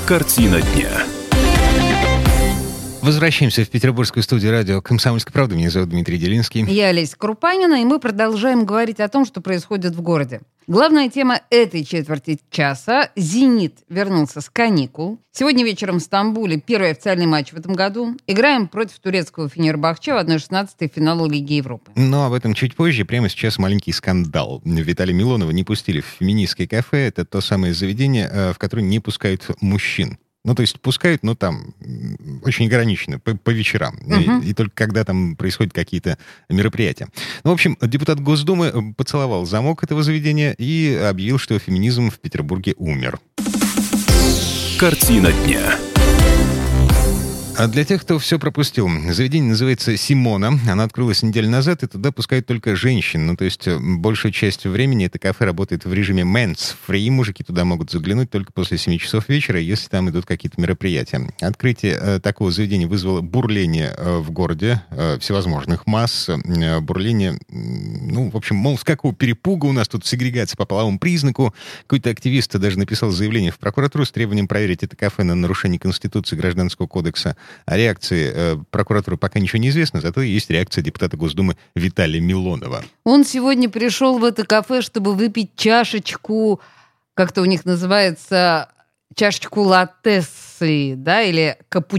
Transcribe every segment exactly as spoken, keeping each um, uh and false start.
Картина дня. Возвращаемся в петербургскую студию радио «Комсомольская правда». Меня зовут Дмитрий Делинский. Я Олеся Крупанина, и мы продолжаем говорить о том, что происходит в городе. Главная тема этой четверти часа – «Зенит» вернулся с каникул. Сегодня вечером в Стамбуле первый официальный матч в этом году. Играем против турецкого Фенербахче в одна шестнадцатая финала Лиги Европы. Но об этом чуть позже. Прямо сейчас маленький скандал. Виталия Милонова не пустили в феминистское кафе. Это то самое заведение, в которое не пускают мужчин. Ну, то есть пускают, но там очень ограниченно, по, по вечерам. Uh-huh. И, и только когда там происходят какие-то мероприятия. Ну, в общем, депутат Госдумы поцеловал замок этого заведения и объявил, что феминизм в Петербурге умер. Картина дня. А для тех, кто все пропустил, заведение называется «Симона». Оно открылось неделю назад, и туда пускают только женщин. Ну, то есть большую часть времени это кафе работает в режиме men's free. Мужики туда могут заглянуть только после семи часов вечера, если там идут какие-то мероприятия. Открытие э, такого заведения вызвало бурление э, в городе, э, всевозможных масс. Э, бурление, ну, в общем, мол, с какого перепуга у нас тут сегрегация по половому признаку. Какой-то активист даже написал заявление в прокуратуру с требованием проверить это кафе на нарушение Конституции и Гражданского кодекса. О реакции э, прокуратуры пока ничего не известно, зато есть реакция депутата Госдумы Виталия Милонова. Он сегодня пришел в это кафе, чтобы выпить чашечку, как-то у них называется, чашечку латтессы, да, или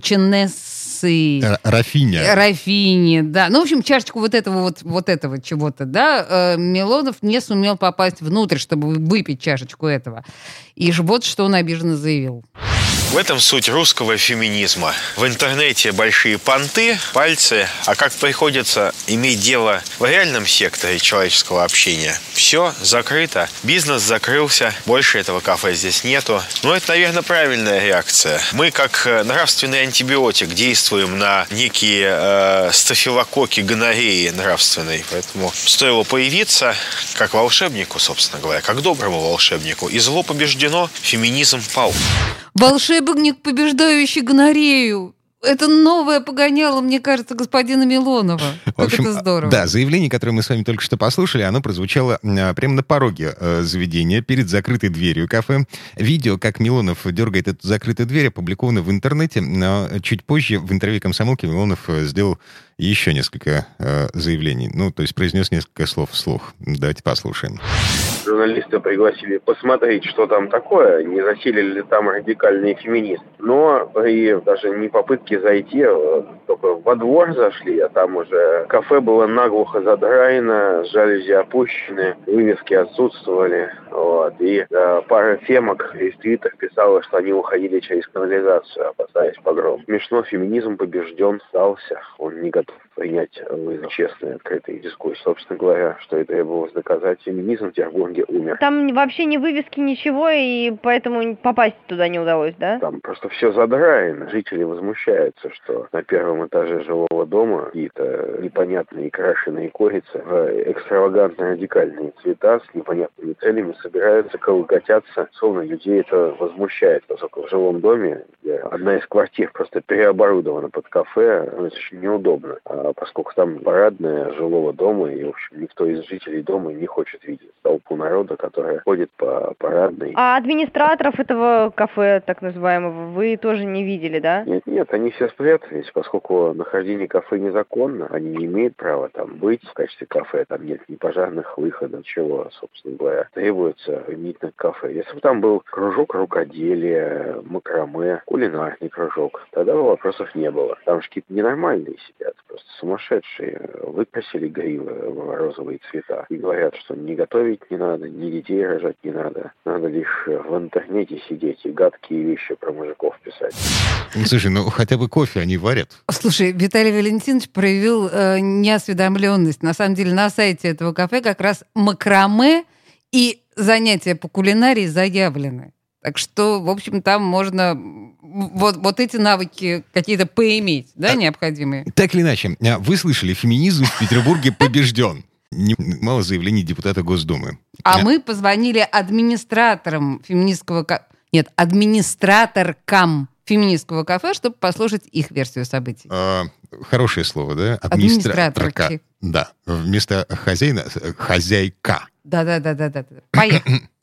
капучинессы. Р- Рафиня. Рафини, да. Ну, в общем, чашечку вот этого вот, вот этого чего-то, да. Милонов не сумел попасть внутрь, чтобы выпить чашечку этого. И вот что он обиженно заявил. В этом суть русского феминизма. В интернете большие понты, пальцы, а как приходится иметь дело в реальном секторе человеческого общения. Все закрыто, бизнес закрылся, больше этого кафе здесь нету. Но это, наверное, правильная реакция. Мы, как нравственный антибиотик, действуем на некие э, стафилококки гонореи нравственной. Поэтому стоило появиться, как волшебнику, собственно говоря, как доброму волшебнику. И зло побеждено, феминизм пал. Волшебник, побеждающий гонорею. Это новое погоняло, мне кажется, господина Милонова. В общем, как это здорово. Да, заявление, которое мы с вами только что послушали, оно прозвучало а, прямо на пороге а, заведения, перед закрытой дверью кафе. Видео, как Милонов дергает эту закрытую дверь, опубликовано в интернете. Но чуть позже в интервью «Комсомолке» Милонов сделал еще несколько а, заявлений. Ну, то есть произнес несколько слов вслух. Давайте послушаем. Журналисты пригласили посмотреть, что там такое, не засилили ли там радикальные феминисты. Но при даже не попытке зайти, только во двор зашли, а там уже кафе было наглухо задраено, жалюзи опущены, вывески отсутствовали. Вот. И э, пара фемок из твиттер писала, что они уходили через канализацию, опасаясь погрома. Смешно, феминизм побежден, сдался. Он не готов принять вызов честной, открытой дискуссии. Собственно говоря, что и требовалось доказать, феминизм в Петербурге умер. Там вообще ни вывески, ничего, и поэтому попасть туда не удалось, да? Там просто все задраено. Жители возмущаются, что на первом этаже жилого дома какие-то непонятные крашеные курицы в экстравагантно-радикальные цвета с непонятными целями собираются, колокотятся. Словно людей это возмущает, поскольку в жилом доме, где одна из квартир просто переоборудована под кафе, ну, это очень неудобно. А поскольку там парадная жилого дома, и, в общем, никто из жителей дома не хочет видеть толпу народа, которая ходит по парадной. А администраторов этого кафе, так называемого, вы тоже не видели, да? Нет, нет, они все спрятались, поскольку нахождение кафе незаконно, они не имеют права там быть в качестве кафе, там нет ни пожарных выходов, чего, собственно говоря, требуется применительно к кафе. Если бы там был кружок рукоделия, макраме, кулинарный кружок, тогда вопросов не было. Там же какие-то ненормальные сидят, просто сумасшедшие, выкрасили гривы в розовые цвета и говорят, что не готовить не надо, ни детей рожать не надо, надо лишь в интернете сидеть и гадкие вещи про мужиков писать. Слушай, ну хотя бы кофе они варят. Слушай, Виталий Валентинович проявил э, неосведомленность. На самом деле на сайте этого кафе как раз макраме и занятия по кулинарии заявлены. Так что, в общем, там можно вот, вот эти навыки какие-то поиметь, да, а, необходимые. Так или иначе, вы слышали, феминизм в Петербурге побежден. Мало заявлений депутата Госдумы. А мы позвонили администраторам феминистского... Нет, администраторкам феминистского кафе, чтобы послушать их версию событий. А, хорошее слово, да? Администраторка. Да, вместо хозяина — хозяйка. Да-да-да-да-да. Поехали.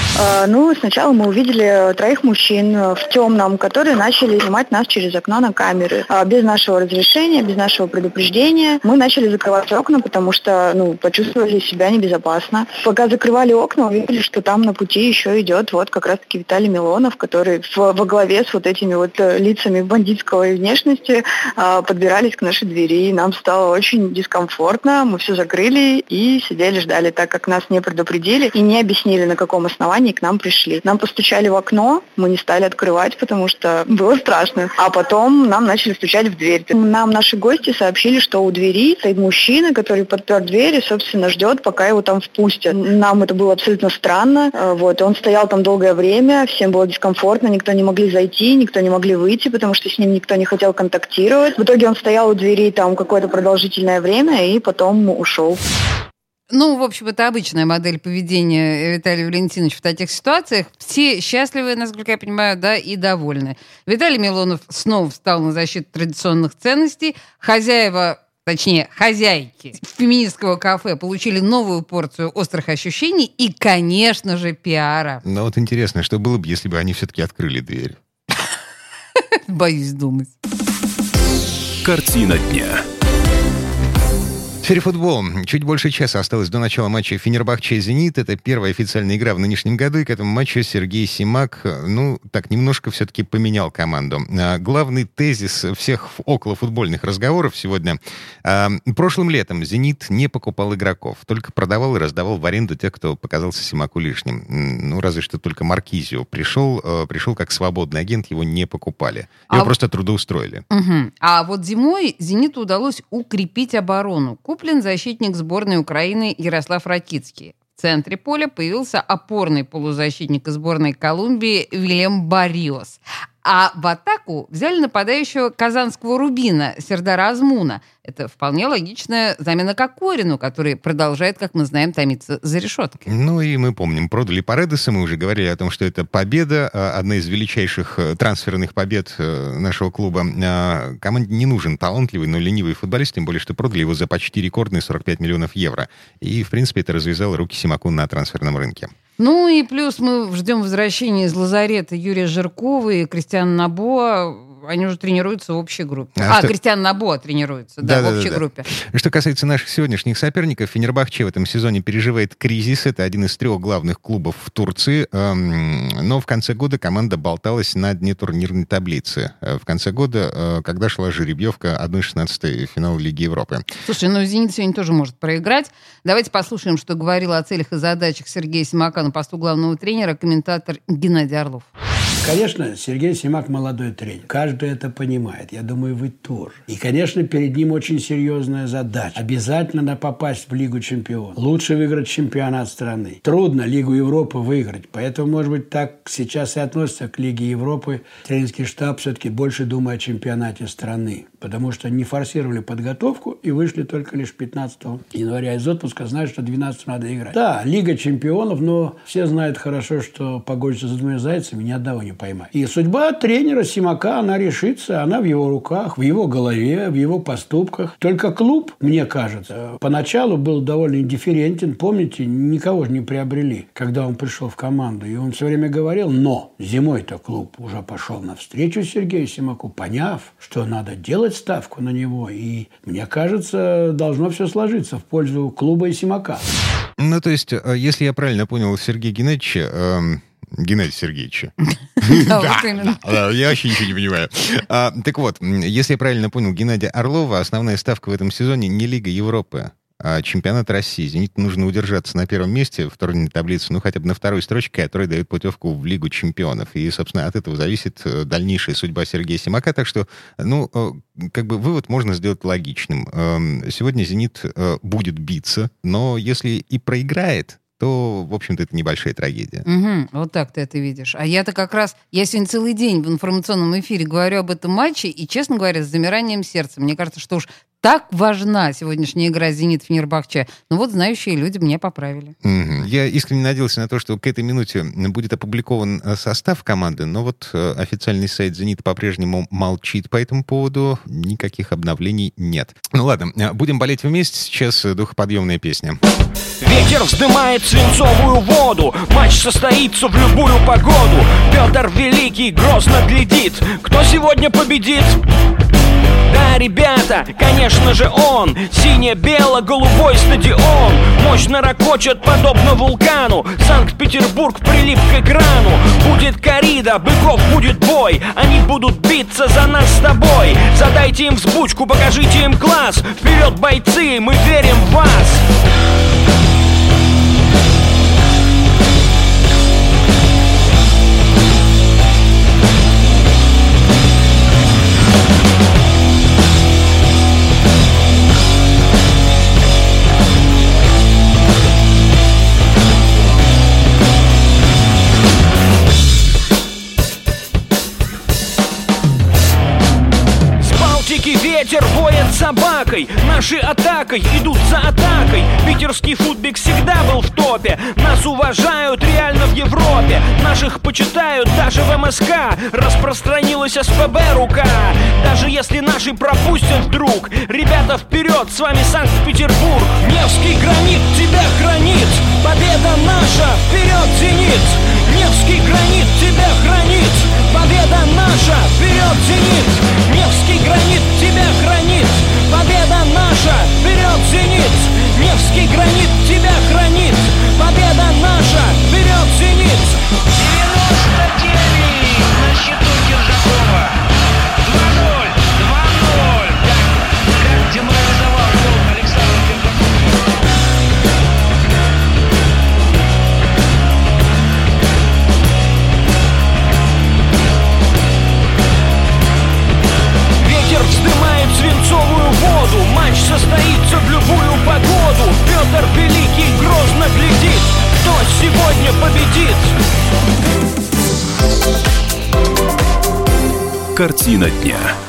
А, ну, сначала мы увидели троих мужчин в темном, которые начали снимать нас через окно на камеры. А, без нашего разрешения, без нашего предупреждения. Мы начали закрывать окна, потому что, ну, почувствовали себя небезопасно. Пока закрывали окна, увидели, что там на пути еще идет вот как раз-таки Виталий Милонов, который в, во главе с вот этими вот лицами бандитской внешности а, подбирались к нашей двери. И нам стало очень дискомфортно. Мы все закрыли и сидели, ждали, так как нас не предупредили и не объяснили, на каком основании к нам пришли. Нам постучали в окно, мы не стали открывать, потому что было страшно. А потом нам начали стучать в дверь. Нам наши гости сообщили, что у двери стоит мужчина, который подпер дверь и, собственно, ждет, пока его там впустят. Нам это было абсолютно странно. Вот. Он стоял там долгое время, всем было дискомфортно, никто не могли зайти, никто не могли выйти, потому что с ним никто не хотел контактировать. В итоге он стоял у двери там какое-то продолжительное время и потом ушел. Ну, в общем, это обычная модель поведения Виталия Валентиновича в таких ситуациях. Все счастливы, насколько я понимаю, да, и довольны. Виталий Милонов снова встал на защиту традиционных ценностей. Хозяева, точнее, хозяйки феминистского кафе получили новую порцию острых ощущений и, конечно же, пиара. Но вот интересно, что было бы, если бы они все-таки открыли дверь? Боюсь думать. Картина дня. В сфере футбола. Чуть больше часа осталось до начала матча Фенербахче-Зенит. Это первая официальная игра в нынешнем году, и к этому матчу Сергей Симак, ну, так, немножко все-таки поменял команду. А, главный тезис всех околофутбольных разговоров сегодня. А, прошлым летом «Зенит» не покупал игроков, только продавал и раздавал в аренду тех, кто показался Симаку лишним. Ну, разве что только Маркизио пришел, а, пришел как свободный агент, его не покупали. Его а просто трудоустроили. Угу. А вот зимой «Зениту» удалось укрепить оборону. Куплен защитник сборной Украины Ярослав Ракицкий. В центре поля появился опорный полузащитник из сборной Колумбии Вильям Барриос. А в атаку взяли нападающего казанского «Рубина» Сердара Азмуна. Это вполне логичная замена Кокорину, который продолжает, как мы знаем, томиться за решеткой. Ну и мы помним, продали Паредеса, мы уже говорили о том, что это победа, одна из величайших трансферных побед нашего клуба. Команде не нужен талантливый, но ленивый футболист, тем более, что продали его за почти рекордные сорок пять миллионов евро. И, в принципе, это развязало руки Симаку на трансферном рынке. Ну и плюс мы ждем возвращения из лазарета Юрия Жиркова и Кристиана Набоа. Они уже тренируются в общей группе. А, а что... Кристиан Набоа тренируется, да, да, в общей да, да. группе. Что касается наших сегодняшних соперников, Фенербахче в этом сезоне переживает кризис. Это один из трех главных клубов в Турции. Но в конце года команда болталась на дне турнирной таблицы. В конце года, когда шла жеребьевка одна шестнадцатая финала Лиги Европы. Слушай, ну «Зенит» сегодня тоже может проиграть. Давайте послушаем, что говорил о целях и задачах Сергея Симака на посту главного тренера комментатор Геннадий Орлов. Конечно, Сергей Симак молодой тренер. Каждый это понимает. Я думаю, вы тоже. И, конечно, перед ним очень серьезная задача. Обязательно надо попасть в Лигу чемпионов. Лучше выиграть чемпионат страны. Трудно Лигу Европы выиграть. Поэтому, может быть, так сейчас и относится к Лиге Европы. Тренерский штаб все-таки больше думает о чемпионате страны. Потому что не форсировали подготовку и вышли только лишь пятнадцатого января из отпуска. Знают, что двенадцатого надо играть. Да, Лига чемпионов, но все знают хорошо, что погонщик за двумя зайцами ни одного не поймать. И судьба тренера Симака, она решится, она в его руках, в его голове, в его поступках. Только клуб, мне кажется, поначалу был довольно индифферентен. Помните, никого же не приобрели, когда он пришел в команду. И он все время говорил, но зимой-то клуб уже пошел навстречу Сергею Симаку, поняв, что надо делать ставку на него. И, мне кажется, должно все сложиться в пользу клуба и Симака. Ну, то есть, если я правильно понял Сергея Геннадьевича, эм... Геннадия Сергеевича. Да, вот именно. Я вообще ничего не понимаю. А, так вот, если я правильно понял Геннадия Орлова, основная ставка в этом сезоне не Лига Европы, а чемпионат России. «Зениту» нужно удержаться на первом месте в турнирной таблице, ну, хотя бы на второй строчке, которая дает путевку в Лигу чемпионов. И, собственно, от этого зависит дальнейшая судьба Сергея Симака. Так что, ну, как бы вывод можно сделать логичным. Сегодня «Зенит» будет биться, но если и проиграет, то, в общем-то, это небольшая трагедия. Угу, вот так ты это видишь. А я-то как раз, я сегодня целый день в информационном эфире говорю об этом матче, и, честно говоря, с замиранием сердца. Мне кажется, что уж так важна сегодняшняя игра «Зенит-Фенербахче». Ну вот знающие люди меня поправили. Угу. Я искренне надеялся на то, что к этой минуте будет опубликован состав команды, но вот официальный сайт «Зенита» по-прежнему молчит по этому поводу. Никаких обновлений нет. Ну ладно, будем болеть вместе. Сейчас духоподъемная песня. Вечер Ветер вздымает свинцовую воду, матч состоится в любую погоду. Петр Великий грозно глядит, кто сегодня победит? Да, ребята, конечно же он. Сине-бело-голубой стадион мощно ракочет, подобно вулкану. Санкт-Петербург прилип к экрану. Будет коррида, быков будет бой. Они будут биться за нас с тобой. Задайте им взбучку, покажите им класс. Вперед, бойцы, мы верим в вас. Ветер воет собакой, наши атакой идут за атакой. Питерский футбик всегда был в топе. Нас уважают реально в Европе. Наших почитают даже в эм эс ка. Распространилась эс пэ бэ рука. Даже если наши пропустят вдруг, ребята, вперед, с вами Санкт-Петербург. Невский гранит тебя хранит. Победа наша, вперед, Зенит. Невский гранит тебя хранит. Победа наша, вперед, Зенит. Невский гранит тебя хранит. Победа наша, вперед, Зенит. Невский гранит тебя хранит. Победа наша, вперед, Зенит. девяносто девять на счету Киржакова. два ноль, два ноль. Как, как деморализовал гол Александр Киржаков. Ветер вздымает свинцовую воду. Матч состоится в любую погоду. Петр Великий грозно глядит, кто сегодня победит. Картина дня.